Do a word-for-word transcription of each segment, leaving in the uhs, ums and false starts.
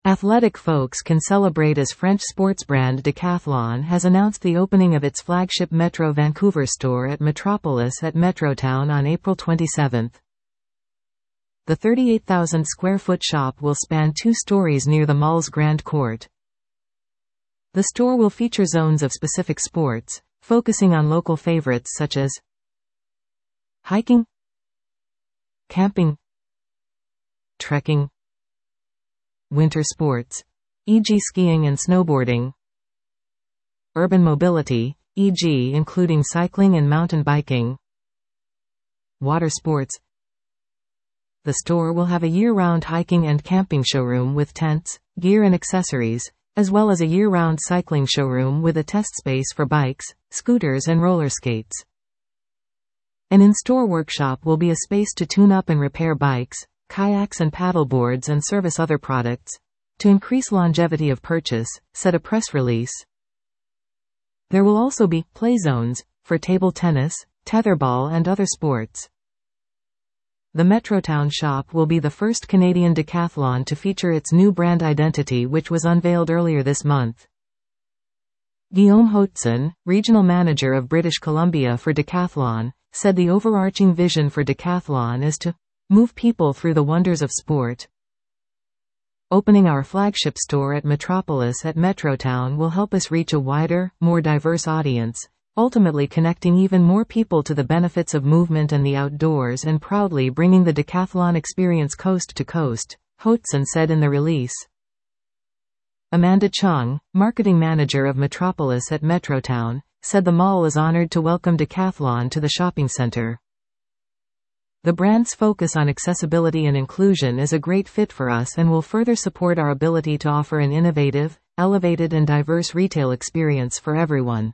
Athletic folks can celebrate as French sports brand Decathlon has announced the opening of its flagship Metro Vancouver store at Metropolis at Metrotown on April twenty-seventh. The thirty-eight thousand square foot shop will span two stories near the mall's Grand Court. The store will feature zones of specific sports, focusing on local favorites such as hiking, camping, trekking, winter sports, for example skiing and snowboarding, urban mobility, for example including cycling and mountain biking, water sports. The store will have a year-round hiking and camping showroom with tents, gear and accessories, as well as a year-round cycling showroom with a test space for bikes, scooters and roller skates. An in-store workshop will be a space to tune up and repair bikes, kayaks and paddleboards and service other products, to increase longevity of purchase, said a press release. There will also be play zones for table tennis, tetherball and other sports. The Metrotown shop will be the first Canadian Decathlon to feature its new brand identity, which was unveiled earlier this month. Guillaume Hotson, regional manager of British Columbia for Decathlon, said the overarching vision for Decathlon is to move people through the wonders of sport. Opening our flagship store at Metropolis at Metrotown will help us reach a wider, more diverse audience, ultimately connecting even more people to the benefits of movement and the outdoors and proudly bringing the Decathlon experience coast to coast, Hotson said in the release. Amanda Chung, marketing manager of Metropolis at Metrotown, said the mall is honored to welcome Decathlon to the shopping center. The brand's focus on accessibility and inclusion is a great fit for us and will further support our ability to offer an innovative, elevated and diverse retail experience for everyone.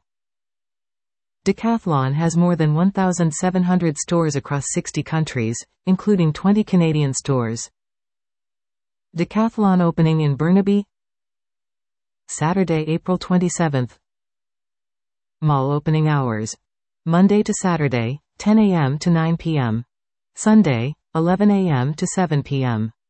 Decathlon has more than one thousand seven hundred stores across sixty countries, including twenty Canadian stores. Decathlon opening in Burnaby, Saturday, April twenty-seventh. Mall opening hours: Monday to Saturday, ten a m to nine p m Sunday, eleven a m to seven p m